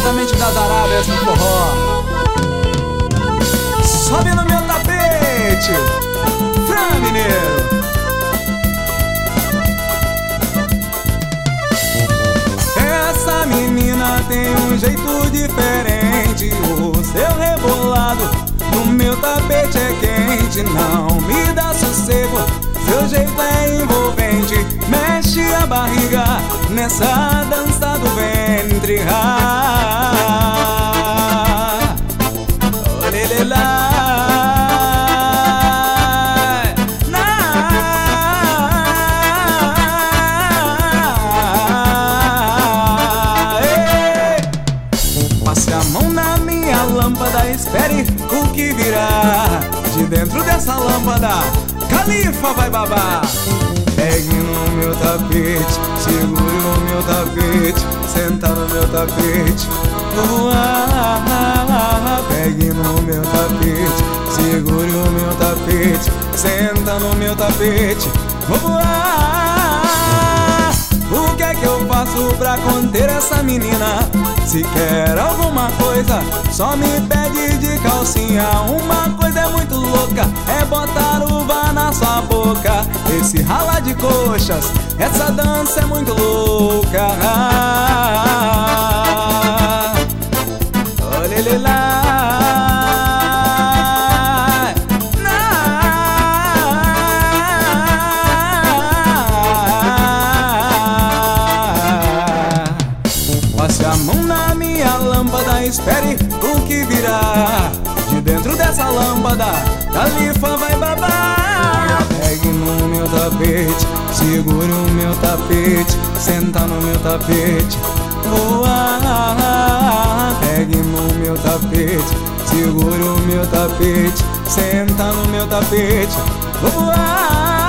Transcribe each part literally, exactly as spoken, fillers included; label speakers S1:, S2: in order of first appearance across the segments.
S1: diretamente das Arábias no forró. Sobe no meu tapete, Fran Mineiro. Essa menina tem um jeito diferente. O seu rebolado no meu tapete é quente. Não me dá sossego, seu jeito é envolvente. Mexe a barriga nessa dança do ventre. Ah, olê, lá. Passe a mão na minha lâmpada, espere o que virá. De dentro dessa lâmpada, Califa vai babar. Pegue no meu tapete, segure o meu tapete, senta no meu tapete. Voar. Pegue no meu tapete, segure o meu tapete, senta no meu tapete. Vou voar. O que é que eu faço pra conter essa menina? Se quer alguma coisa, só me pede de calcinha. Uma coisa é muito louca, é botar uva na sua boca. Esse rala de coxas, essa dança é muito louca. Olê, lá. Passe a mão na minha lâmpada, espere o que virá. De dentro dessa lâmpada, Califa vai babar. Pegue no meu tapete, segure o meu tapete, senta no meu tapete. Voar. Pegue no meu tapete, segure o meu tapete, senta no meu tapete. Voar.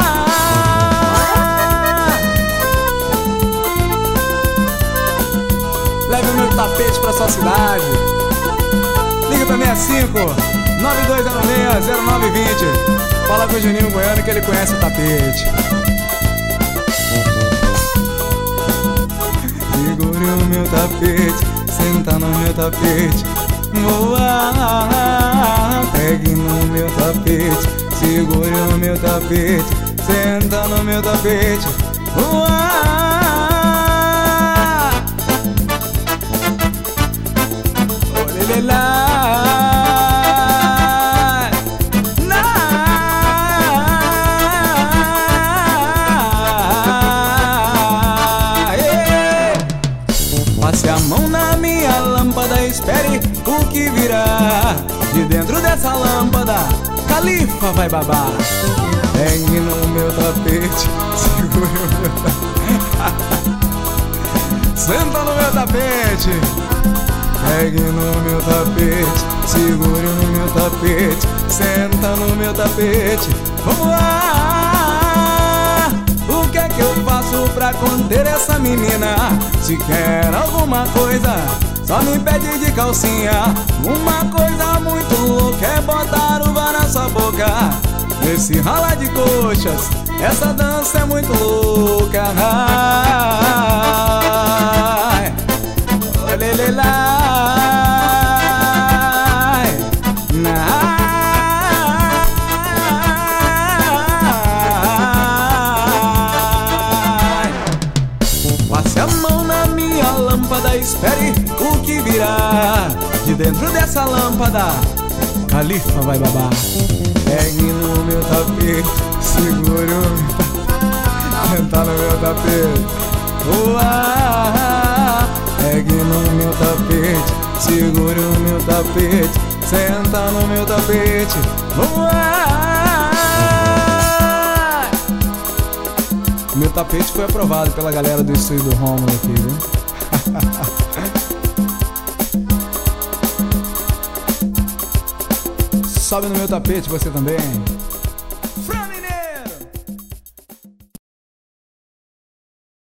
S1: Leve o meu tapete pra sua cidade. Liga pra sessenta e cinco, nove dois zero seis, zero nove dois zero. Fala com o Juninho Goiano que ele conhece o tapete. Segure o meu tapete, senta no meu tapete. Voar. Pegue no meu tapete, segure o meu tapete, senta no meu tapete. Voar. Lá. Passe a mão na minha lâmpada, espere o que virá. De dentro dessa lâmpada, Califa vai babar. Pegue no meu tapete, segure o meu tapete, senta no meu tapete. Pegue no meu tapete, segure no meu tapete, senta no meu tapete. Vamos lá! O que é que eu faço pra conter essa menina? Se quer alguma coisa, só me pede de calcinha. Uma coisa muito louca é botar uva na sua boca. Esse rala de coxas, essa dança é muito louca. Olê, lá. Passe a mão na minha lâmpada, espere o que virá. De dentro dessa lâmpada, Califa vai babar. Pegue no meu tapete, segure o meu tapete, senta no meu tapete. Uau. Pegue no meu tapete, segure o meu tapete, senta no meu tapete. Uau. Meu tapete foi aprovado pela galera do estúdio do Rômulo aqui, viu? Sobe no meu tapete você também.